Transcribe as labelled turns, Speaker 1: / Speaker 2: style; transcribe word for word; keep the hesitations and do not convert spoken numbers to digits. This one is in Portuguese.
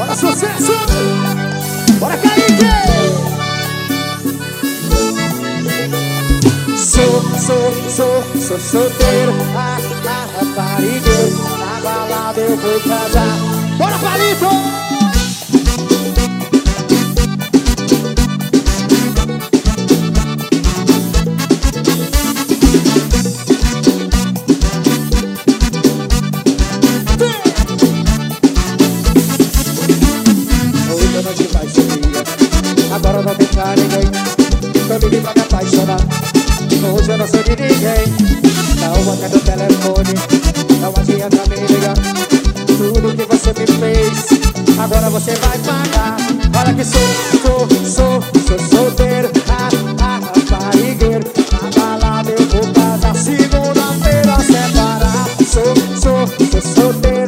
Speaker 1: Bora, sucesso! Bora, Kaique! Sou, sou, sou, sou solteiro. Ah, ah, raparigueiro. Na balada eu vou casar. Bora, Palito! Agora não tem pra ninguém. Tô livre pra me apaixonar. Hoje eu não sou de ninguém. Não atendo o telefone. Não adianta me ligar. Tudo que você me fez, agora você vai pagar. Olha que sou, sou, sou, sou solteiro. Ah, ah, raparigueiro. Na balada eu vou casar. Segunda-feira separar. Sou, sou, sou solteiro.